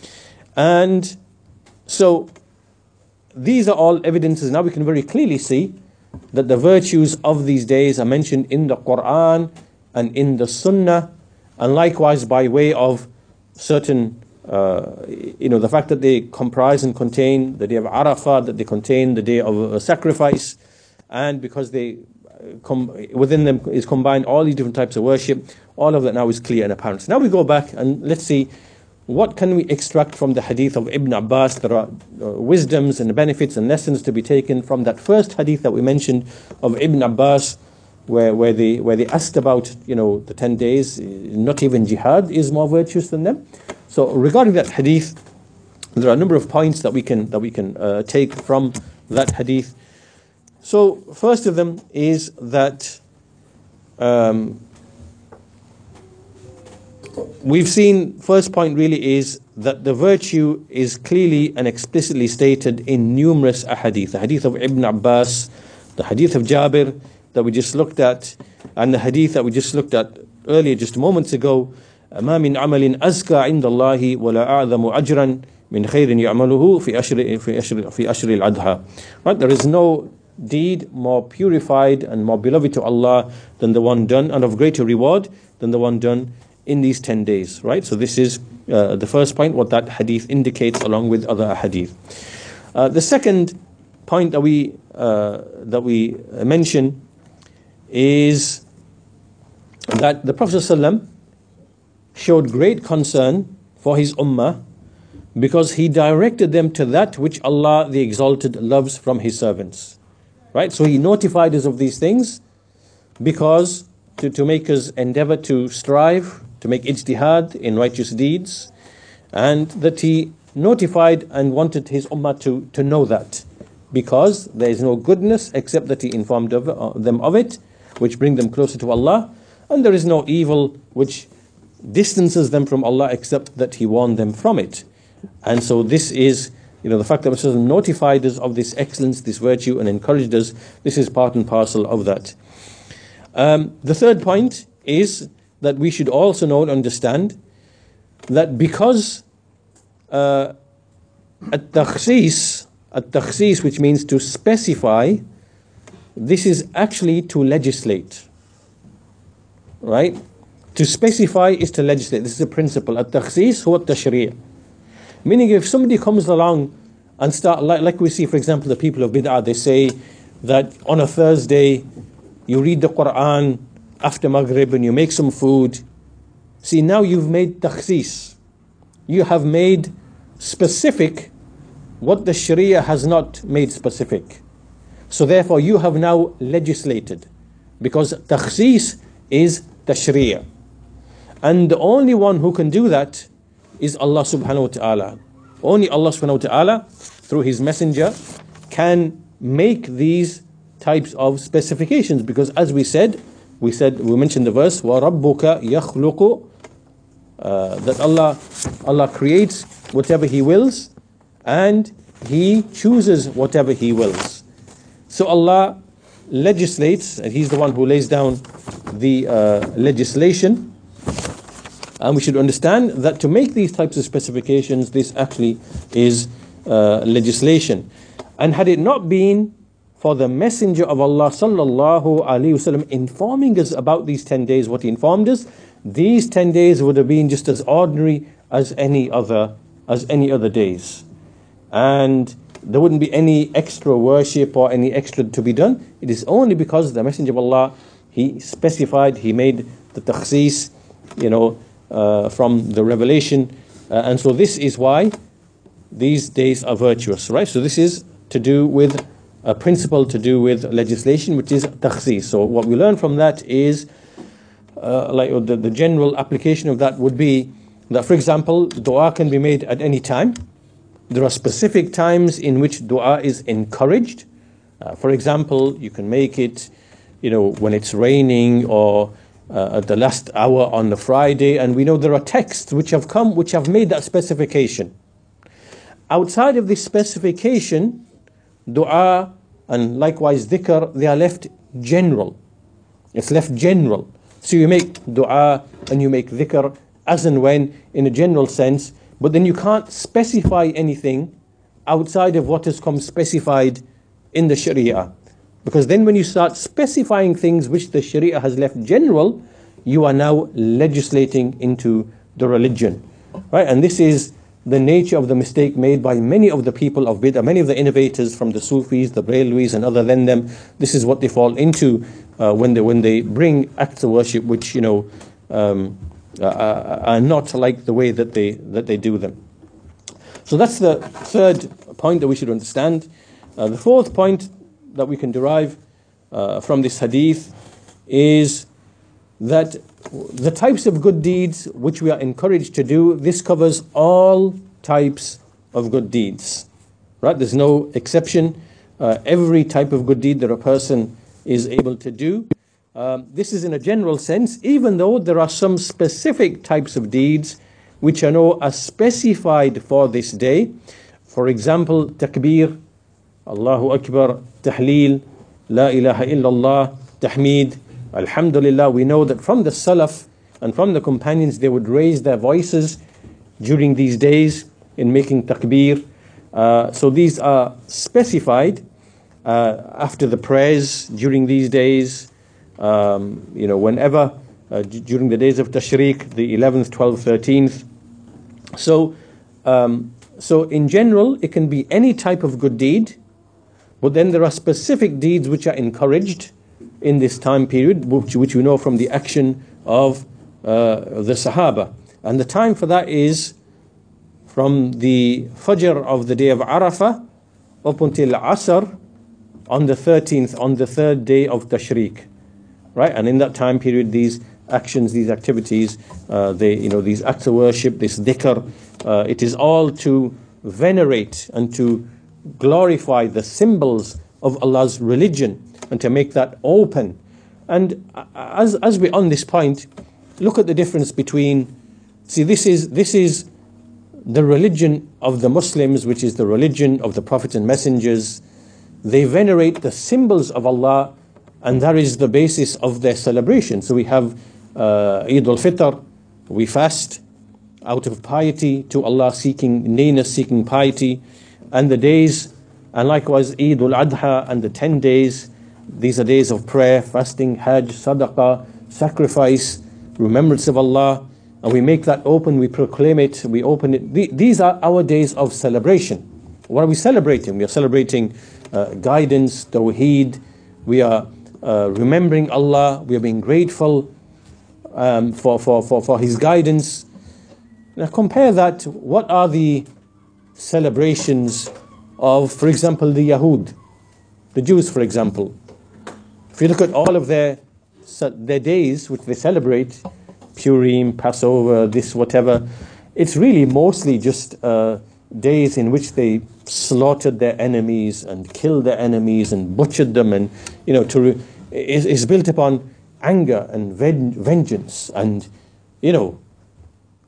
And so these are all evidences. Now we can very clearly see that the virtues of these days are mentioned in the Quran and in the Sunnah, and likewise by way of certain, uh, you know, the fact that they comprise and contain the day of Arafah, that they contain the day of uh, sacrifice, and because they come within them is combined all these different types of worship. All of that now is clear and apparent. So now we go back and let's see, what can we extract from the hadith of Ibn Abbas? There are uh, wisdoms and benefits and lessons to be taken from that first hadith that we mentioned of Ibn Abbas, where, where, they, where they asked about, you know, the ten days, not even jihad is more virtuous than them. So regarding that hadith, there are a number of points that we can, that we can uh, take from that hadith. So first of them is that um, we've seen, first point really is that the virtue is clearly and explicitly stated in numerous ahadith. The hadith of Ibn Abbas, the hadith of Jabir that we just looked at, and the hadith that we just looked at earlier, just moments ago, ما من عمل أزكى عند الله ولا أعظم أجرا من خير يعمله في أشر في أشر في أشر الأضحى. Right? There is no deed more purified and more beloved to Allah than the one done, and of greater reward than the one done in these ten days, right? So this is uh, the first point, what that hadith indicates, along with other hadith. Uh, the second point that we uh, that we mention is that the Prophet ﷺ showed great concern for his ummah because he directed them to that which Allah the Exalted loves from his servants, right? So he notified us of these things because to, to make us endeavor to strive, to make ijtihad in righteous deeds, and that he notified and wanted his ummah to, to know that, because there is no goodness except that he informed of, uh, them of it, which bring them closer to Allah, and there is no evil which distances them from Allah except that he warned them from it. And so this is, you know, the fact that Rasulullah notified us of this excellence, this virtue, and encouraged us, this is part and parcel of that. Um, the third point is that we should also know and understand that because uh, at-takhsis, at-takhsis, which means to specify, this is actually to legislate, right? To specify is to legislate. This is a principle. At-takhsis huwa at-tashri'. Meaning, if somebody comes along and start, like, like we see, for example, the people of bid'ah, they say that on a Thursday you read the Quran after Maghrib and you make some food. See, now you've made takhsis. You have made specific what the Sharia has not made specific. So therefore you have now legislated, because takhsis is tashri'. And the only one who can do that is Allah subhanahu wa ta'ala. Only Allah subhanahu wa ta'ala, through his messenger, can make these types of specifications, because as we said, we said, we mentioned the verse, وَرَبُّكَ يَخْلُقُ uh, that Allah, Allah creates whatever He wills, and He chooses whatever He wills. So Allah legislates, and He's the one who lays down the uh, legislation. And we should understand that to make these types of specifications, this actually is uh, legislation. And had it not been for the Messenger of Allah sallallahu alaihi wasallam informing us about these ten days, what he informed us, these ten days would have been just as ordinary as any other, as any other days. And there wouldn't be any extra worship or any extra to be done. It is only because the Messenger of Allah, he specified, he made the takhsis, you know, uh, from the revelation. Uh, and so this is why these days are virtuous, right? So this is to do with a principle to do with legislation, which is takhsis. So what we learn from that is, uh, like the, the general application of that would be that, for example, dua can be made at any time. There are specific times in which dua is encouraged. Uh, for example, you can make it, you know, when it's raining, or uh, at the last hour on the Friday. And we know there are texts which have come, which have made that specification. Outside of this specification, dua and likewise dhikr, they are left general. It's left general. So you make dua and you make dhikr as and when in a general sense, but then you can't specify anything outside of what has come specified in the Sharia. Because then when you start specifying things which the Sharia has left general, you are now legislating into the religion. Right? And this is the nature of the mistake made by many of the people of bid'ah, many of the innovators from the Sufis, the Brailwis and other than them. This is what they fall into uh, when they when they bring acts of worship which, you know, um, uh, are not like the way that they that they do them. So that's the third point that we should understand. Uh, the fourth point that we can derive uh, from this hadith is that the types of good deeds which we are encouraged to do, this covers all types of good deeds. Right? There's no exception. Uh, every type of good deed that a person is able to do. Um, this is in a general sense, even though there are some specific types of deeds which are now are specified for this day. For example, takbir, Allahu Akbar, tahleel, la ilaha illallah, tahmeed, alhamdulillah. We know that from the Salaf and from the companions, they would raise their voices during these days in making takbir. Uh, so these are specified uh, after the prayers during these days. Um, you know, whenever uh, d- during the days of Tashriq, the eleventh, twelfth, thirteenth. So, um, so in general, it can be any type of good deed, but then there are specific deeds which are encouraged in this time period, which, which we know from the action of uh, the Sahaba. And the time for that is from the Fajr of the day of Arafah up until Asr on the thirteenth, on the third day of Tashriq. Right? And in that time period, these actions, these activities, uh, they, you know, these acts of worship, this dhikr, uh, it is all to venerate and to glorify the symbols of Allah's religion and to make that open. And as as we're on this point, look at the difference between, see, this is this is the religion of the Muslims, which is the religion of the prophets and messengers. They venerate the symbols of Allah, and that is the basis of their celebration. So we have uh, Eid al-Fitr, we fast out of piety to Allah, seeking nearness, seeking piety. And the days, and likewise Eid al-Adha and the ten days, these are days of prayer, fasting, hajj, sadaqah, sacrifice, remembrance of Allah. And we make that open, we proclaim it, we open it. These are our days of celebration. What are we celebrating? We are celebrating uh, guidance, tawheed. We are uh, remembering Allah. We are being grateful um, for, for, for, for His guidance. Now compare that. What are the celebrations of, for example, the Yahud, the Jews, for example? If you look at all of their their days which they celebrate, Purim, Passover, this, whatever, it's really mostly just uh, days in which they slaughtered their enemies and killed their enemies and butchered them, and you know, to re- is, is built upon anger and ven- vengeance, and you know,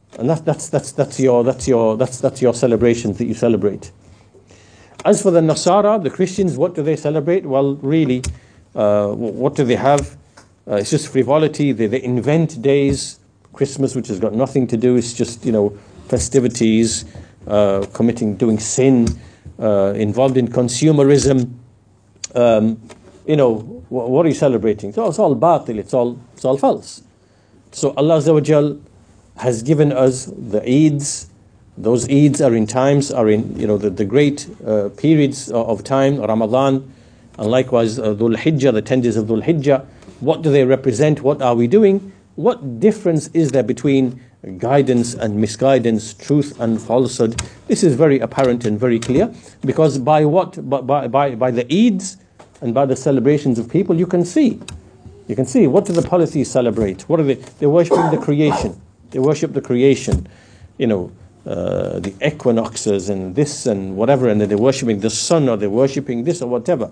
And that, that's, that's, that's, your, that's, your, that's, that's your celebrations that you celebrate. As for the Nasara, the Christians, what do they celebrate? Well, really, uh, what do they have? Uh, it's just frivolity. They, they invent days. Christmas, which has got nothing to do, it's just, you know, festivities, uh, committing, doing sin, uh, involved in consumerism. Um, you know, wh- what are you celebrating? So it's all batil, it's all, it's all false. So Allah Azza wa Jal has given us the Eids. Those Eids are in times, are in, you know, the, the great uh, periods of time, Ramadan, and likewise uh, Dhul Hijjah, the ten days of Dhul Hijjah. What do they represent? What are we doing? What difference is there between guidance and misguidance, truth and falsehood? This is very apparent and very clear, because by what, by, by, by the Eids and by the celebrations of people, you can see. You can see, what do the polytheists celebrate? What are they? They're worshipping the creation. They worship the creation. You know, uh, the equinoxes and this and whatever, and then they're worshipping the sun, or they're worshipping this or whatever.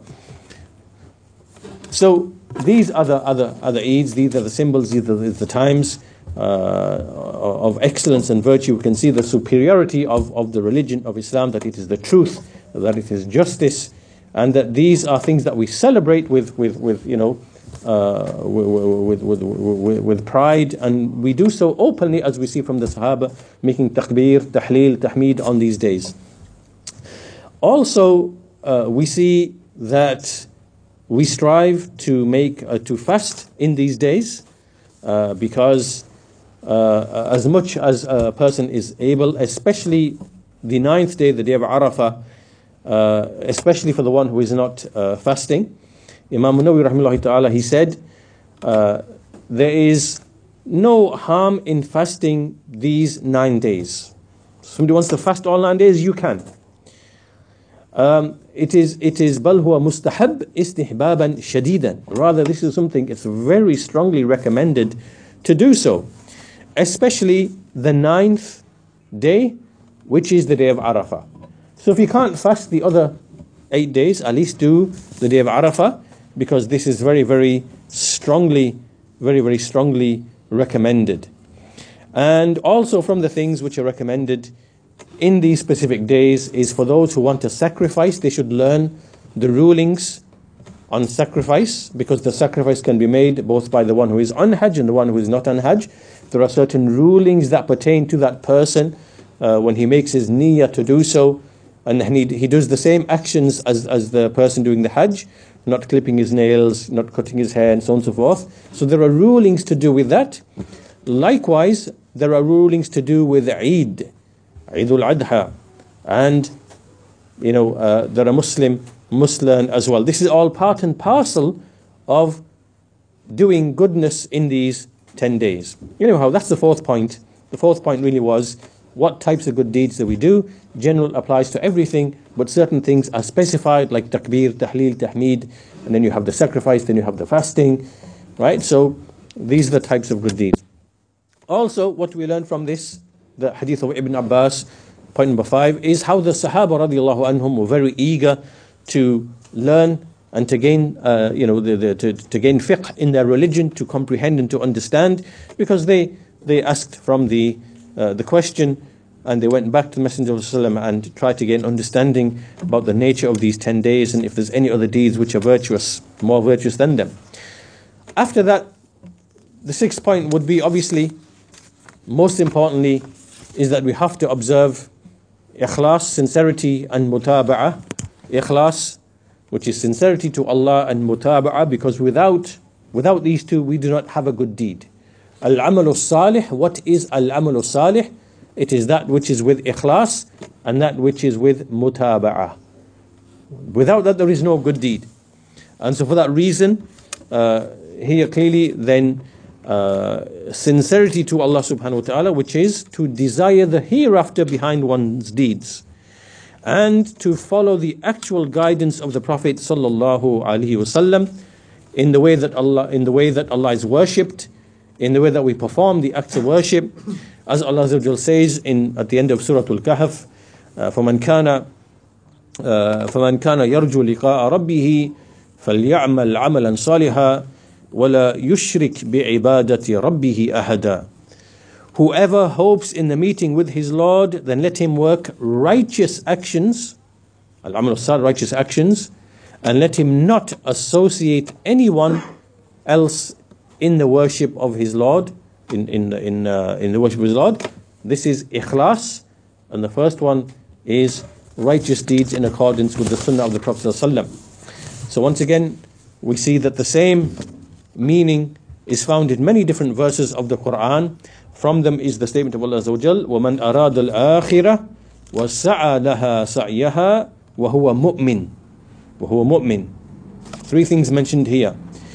So these are the other, other Eids, these are the symbols, these are the, the times uh, of excellence and virtue. We can see the superiority of, of the religion of Islam, that it is the truth, that it is justice, and that these are things that we celebrate with, with, with you know, uh, with, with, with, with, with pride, and we do so openly, as we see from the Sahaba, making takbir, tahleel, tahmeed on these days. Also, uh, we see that we strive to make uh, to fast in these days, uh, because uh, as much as a person is able, especially the ninth day, the day of Arafah, uh, especially for the one who is not uh, fasting. Imam Nawawi rahimahullah ta'ala, he said, uh, there is no harm in fasting these nine days. Somebody wants to fast all nine days, you can. Um, it is it is bal huwa mustahab istihbaban shadidan. Rather, this is something it's very strongly recommended to do so, especially the ninth day, which is the day of Arafah. So if you can't fast the other eight days, at least do the day of Arafah, because this is very very strongly, very very strongly recommended. And also from the things which are recommended in these specific days is for those who want to sacrifice, they should learn the rulings on sacrifice, because the sacrifice can be made both by the one who is on Hajj and the one who is not on Hajj. There are certain rulings that pertain to that person uh, when he makes his niyyah to do so, and he, he does the same actions as, as the person doing the Hajj, not clipping his nails, not cutting his hair, and so on and so forth. So there are rulings to do with that. Likewise, there are rulings to do with Eid, Eidul Adha, and you know uh, there are Muslim Muslim as well. This is all part and parcel of doing goodness in these ten days. You know how that's the fourth point. The fourth point really was what types of good deeds that we do. General applies to everything, but certain things are specified, like takbir, tahleel, tahmeed, and then you have the sacrifice, then you have the fasting, right? So these are the types of good deeds. Also, what we learn from this, the hadith of Ibn Abbas, point number five, is how the Sahaba radiallahu anhum were very eager to learn and to gain, uh, you know, the, the, to, to gain fiqh in their religion, to comprehend and to understand, because they they asked from the uh, the question, and they went back to the Messenger of Allah and tried to gain understanding about the nature of these ten days and if there's any other deeds which are virtuous, more virtuous than them. After that, the sixth point would be, obviously, most importantly, is that we have to observe ikhlas, sincerity, and mutaba'ah. Ikhlas, which is sincerity to Allah, and mutaba'ah, because without without these two, we do not have a good deed. Al-amalu salih, what is al-amalu salih? It is that which is with ikhlas and that which is with mutaba'ah. Without that, there is no good deed. And so for that reason, uh, here clearly then, Uh, sincerity to Allah subhanahu wa ta'ala, which is to desire the hereafter behind one's deeds, and to follow the actual guidance of the Prophet sallallahu alaihi wasallam in the way that Allah in the way that Allah is worshipped, in the way that we perform the acts of worship, as Allah says in at the end of Surah Al-Kahf, فَمَنْ كَانَ فَمَنْ كَانَ يَرْجُو لِقَاءَ رَبِّهِ فَلْيَعْمَلْ عَمَلًا صَالِحًا وَلَا يُشْرِكْ بِعِبَادَةِ رَبِّهِ أَحَدًا. Whoever hopes in the meeting with his Lord, then let him work righteous actions, al-amal as-salih, righteous actions, and let him not associate anyone else in the worship of his Lord, in in in uh, in the worship of his Lord. This is ikhlas, and the first one is righteous deeds in accordance with the sunnah of the Prophet ﷺ. So once again, we see that the same meaning is found in many different verses of the Quran. From them is the statement of Allah Azza wa Jal, وَمَنْ أَرَادَ الْآخِرَةِ وَسَعَى لَهَا سَعْيَهَا وَهُوَ مُؤْمِنٌ وَهُوَ مُؤْمِنٌ. Three things mentioned here.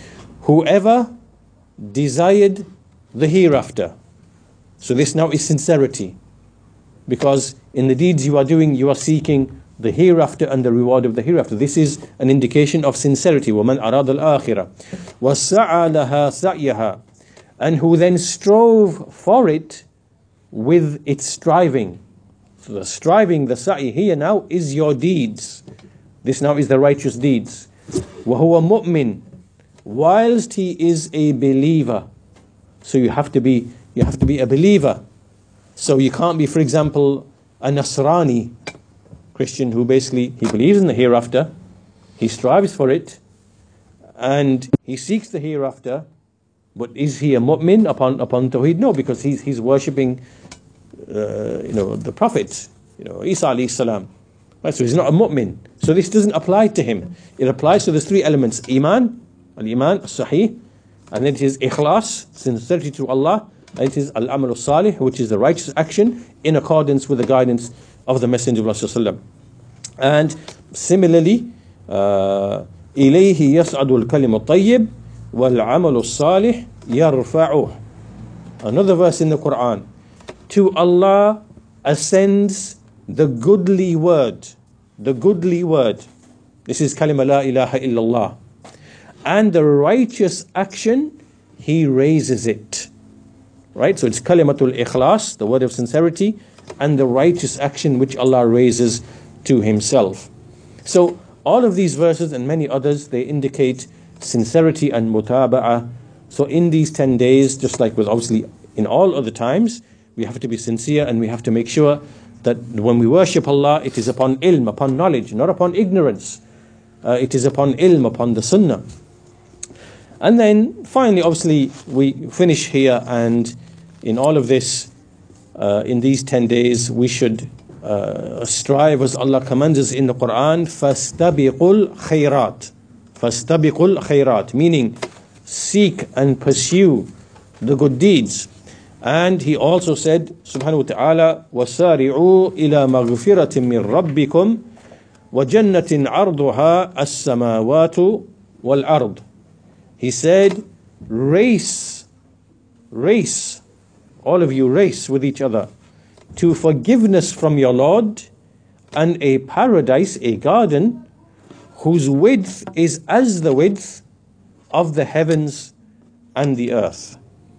Whoever desired the hereafter. So this now is sincerity. Because in the deeds you are doing, you are seeking the hereafter and the reward of the hereafter. This is an indication of sincerity. وَمَنْ أَرَادَ الْآخِرَةِ وَسَعَى لَهَا سَعْيَهَا. And who then strove for it with its striving. So the striving, the sa'i here now is your deeds. This now is the righteous deeds. وَهُوَ مُؤْمِن. Whilst he is a believer. So you have to be, you have to be a believer. So you can't be, for example, a Nasrani Christian who basically, he believes in the hereafter, he strives for it, and he seeks the hereafter, but is he a mu'min upon upon tawheed? No, because he's he's worshipping, uh, you know, the prophets, you know, Isa alayhi salam. Right, so he's not a mu'min. So this doesn't apply to him. It applies to the three elements: iman, al-iman, as-sahih, and then it is ikhlas, sincerity to Allah, and it is al-amal as-salih, which is the righteous action in accordance with the guidance of the Messenger of Allah sallallahu alaihi wasallam. And similarly, uh, إليه يصعد الكلم الطيب وَالْعَمَلُ الصَّالِحِ يَرْفَعُهُ. Another verse in the Quran. To Allah ascends the goodly word. The goodly word. This is kalima la ilaha illallah. And the righteous action, He raises it. Right? So it's kalimatul ikhlas, the word of sincerity, and the righteous action which Allah raises to Himself. So all of these verses and many others, they indicate sincerity and mutaba'ah. So in these ten days, just like with obviously in all other times, we have to be sincere and we have to make sure that when we worship Allah, it is upon ilm, upon knowledge, not upon ignorance. Uh, it is upon ilm, upon the sunnah. And then finally, obviously, we finish here, and in all of this, uh, in these ten days, we should uh, strive as Allah commands us in the Quran, فَاسْتَبِقُوا الْخَيْرَاتِ فَاسْتَبِقُوا الْخَيْرَاتِ, meaning seek and pursue the good deeds. And He also said, subhanahu wa ta'ala, وَسَارِعُوا إِلَى مَغْفِرَةٍ مِّن رَبِّكُمْ وَجَنَّةٍ عَرْضُهَا السَّمَاوَاتُ وَالْأَرْضُ. He said, race, race, all of you race with each other to forgiveness from your Lord and a paradise, a garden, whose width is as the width of the heavens and the earth.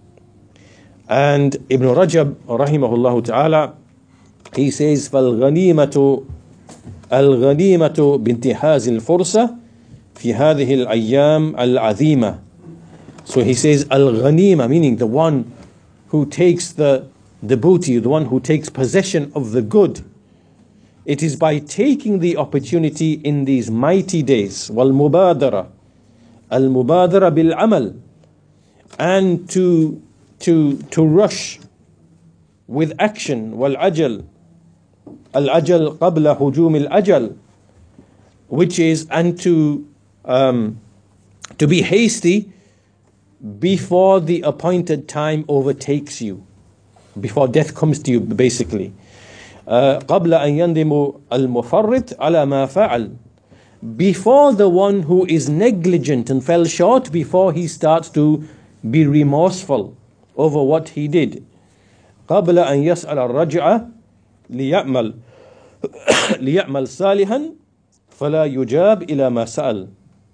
And Ibn Rajab, rahimahullah ta'ala, he says, فَالْغَنِيمَةُ الْغَنِيمَةُ بِانْتِحَازِ الْفُرْصَةِ في هذه الأيام العظيمة. So he says al-ghanima, meaning the one who takes the, the booty, the one who takes possession of the good. It is by taking the opportunity in these mighty days, wal-mubadara, al-mubadara bil-amal, and to, to, to rush with action, wal-ajal, al-ajal qabla hujum al-ajal, which is, and to Um, to be hasty before the appointed time overtakes you, before death comes to you, basically. قَبْلَ أَنْ يَنْدِمُ الْمُفَرِّطِ عَلَى مَا فَعَلْ. Before the one who is negligent and fell short, before he starts to be remorseful over what he did. قَبْلَ أَنْ يَسْأَلَ الرَّجْعَ لِيَعْمَلْ لِيَعْمَلْ صَالِحًا فَلَا يُجَابْ إِلَى مَا سَأَلْ.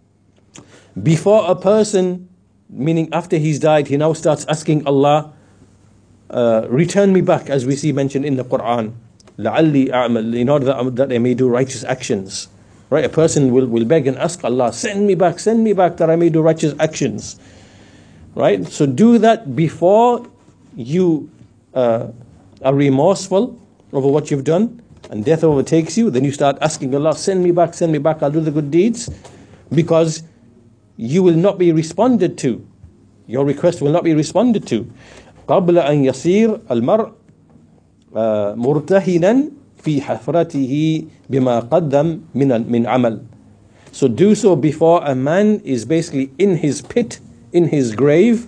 Before a person, meaning after he's died, he now starts asking Allah, uh, return me back, as we see mentioned in the Quran, لَعَلِّي أَعْمَلْ, in order that, that I may do righteous actions. Right? A person will, will beg and ask Allah, send me back, send me back that I may do righteous actions. Right? So do that before you uh, are remorseful over what you've done, and death overtakes you, then you start asking Allah, send me back, send me back, I'll do the good deeds, because you will not be responded to. Your request will not be responded to. قبل أن يصير المرء مرتهنا في حفرته بما قدم من من عمل. So do so before a man is basically in his pit, in his grave,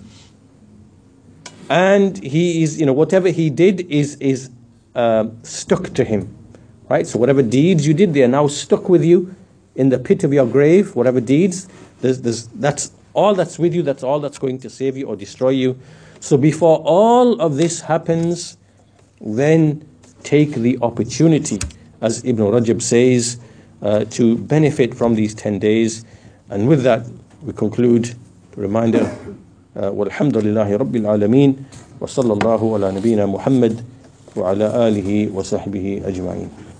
and he is, you know, whatever he did is is uh, stuck to him, right? So whatever deeds you did, they are now stuck with you in the pit of your grave. Whatever deeds, there's, there's, that's all that's with you. That's all that's going to save you or destroy you. So before all of this happens, then take the opportunity, as Ibn Rajab says, uh, to benefit from these ten days. And with that, we conclude the reminder. Walhamdulillahi Rabbil Alameen. Wa sallallahu ala nabiyyina Muhammad wa ala alihi wa sahbihi ajma'in.